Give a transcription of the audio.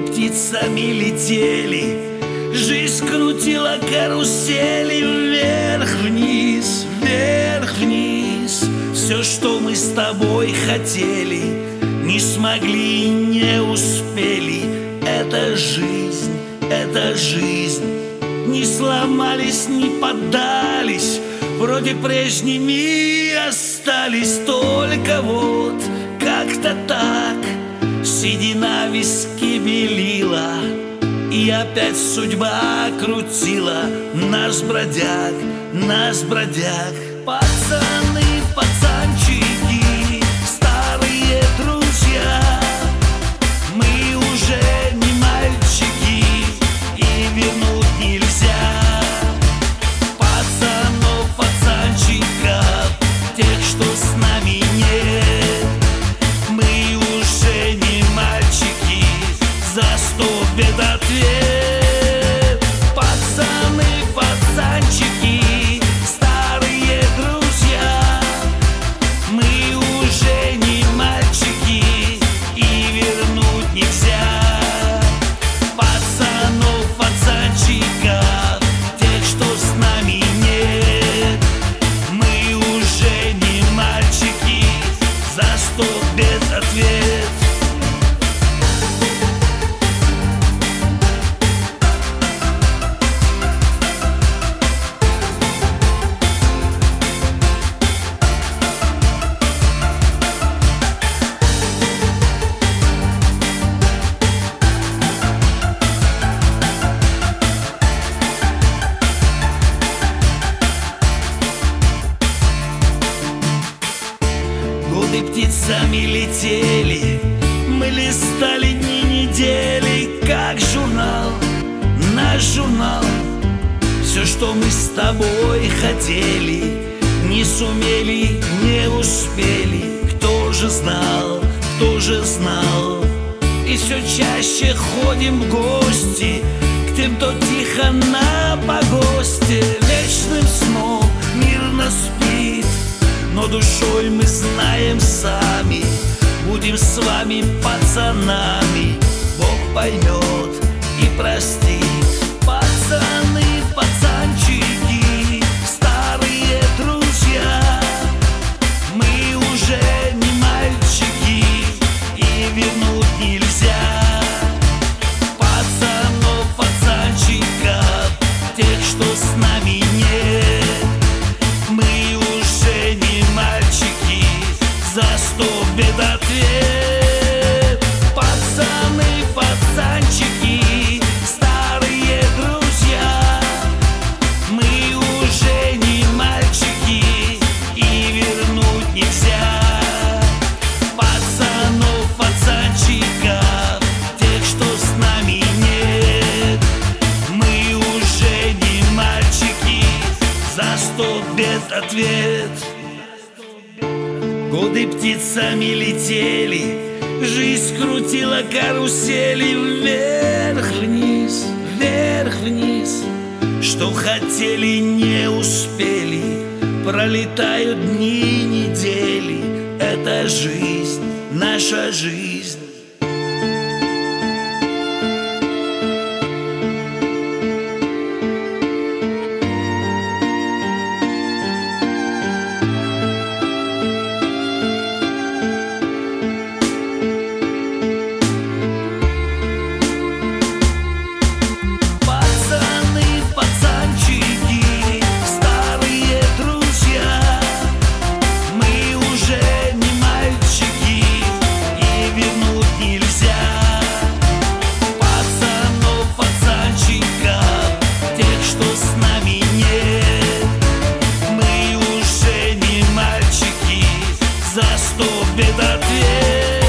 птицами летели, жизнь крутила карусели вверх-вниз, вверх-вниз. Все, что мы с тобой хотели, не смогли, не успели. Это жизнь, это жизнь. Не сломались, не поддались, вроде прежними остались. Только вот как-то так седина виски белила, и опять судьба крутила нас, бродяг, нас, бродяг. Пацаны, пацанчики, старые друзья, мы уже не мальчики, и вернуть нельзя. Пацанов, пацанчиков, тех, что с нами нет, мы уже не мальчики, за 100 бед ответ. Пацаны, пацанчики, старые друзья, мы уже не мальчики, и вернуть нельзя. Пацанов, пацанчиков, тех, что с нами нет, мы уже не мальчики, за 100 бед ответ. Годы птицами летели, мы листали дни, недели, как журнал, наш журнал. Все, что мы с тобой хотели, не сумели, не успели. Кто же знал, кто же знал? И все чаще ходим в гости к тем, кто тихо на погосте. Вечным сном мирно спит, но душой мы знаем сами, будем с вами пацанами. Бог поймет и простит. Пацаны, пацанчики, старые друзья, мы уже не мальчики, и вернуть нельзя. Пацанов, пацанчиков, тех, что с нами нет, мы уже не мальчики, за 100 бед ответ. Пацаны, пацанчики, старые друзья, мы уже не мальчики, и вернуть нельзя. Пацанов, пацанчиков, тех, что с нами нет, мы уже не мальчики, за 100 бед ответ. Годы птицами летели, жизнь крутила карусели вверх-вниз, вверх-вниз. Что хотели, не успели, пролетают дни, недели. Это жизнь, наша жизнь. За 100 бед ответ.